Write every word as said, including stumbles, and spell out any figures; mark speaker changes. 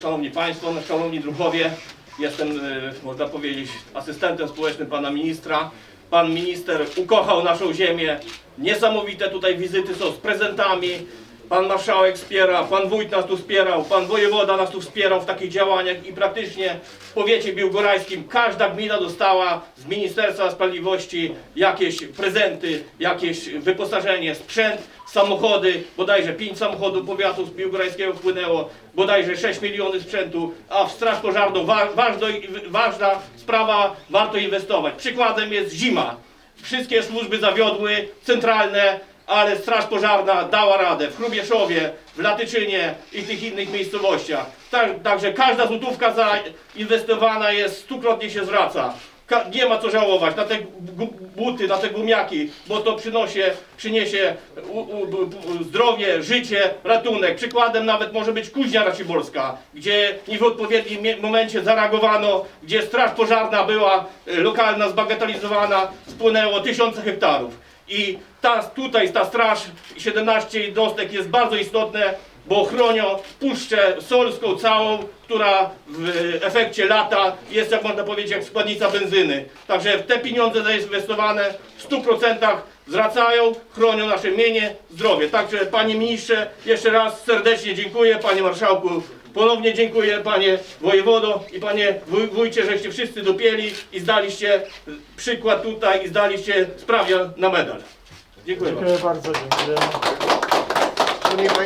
Speaker 1: Szanowni Państwo, szanowni druhowie, jestem, można powiedzieć, asystentem społecznym pana ministra. Pan minister ukochał naszą ziemię. Niesamowite tutaj wizyty są z prezentami. Pan marszałek wspiera, pan wójt nas tu wspierał, pan wojewoda nas tu wspierał w takich działaniach i praktycznie w powiecie biłgorajskim każda gmina dostała z Ministerstwa Sprawiedliwości jakieś prezenty, jakieś wyposażenie, sprzęt, samochody, bodajże pięć samochodów powiatu z biłgorajskiego wpłynęło, bodajże sześć milionów sprzętu, a w straż pożarną wa ważna, ważna sprawa, warto inwestować. Przykładem jest zima. Wszystkie służby zawiodły, centralne, ale straż pożarna dała radę w Hrubieszowie, w Latyczynie i tych innych miejscowościach. Tak, także każda złotówka zainwestowana jest, stukrotnie się zwraca. Ka nie ma co żałować na te buty, na te gumiaki, bo to przynosi, przyniesie u, u, u, zdrowie, życie, ratunek. Przykładem nawet może być Kuźnia Raciborska, gdzie nie w odpowiednim momencie zareagowano, gdzie straż pożarna była lokalna, zbagatelizowana, spłynęło tysiące hektarów. I ta, tutaj ta straż, siedemnaście jednostek jest bardzo istotne, bo chronią Puszczę Solską całą, która w efekcie lata jest, jak można powiedzieć, jak składnica benzyny. Także te pieniądze zainwestowane w stu procentach zwracają, chronią nasze mienie, zdrowie. Także panie ministrze, jeszcze raz serdecznie dziękuję, panie marszałku, ponownie dziękuję, panie wojewodo i panie wójcie, żeście wszyscy dopięli i zdaliście przykład tutaj i zdaliście sprawę na medal. Dziękuję,
Speaker 2: dziękuję bardzo. Dziękuję.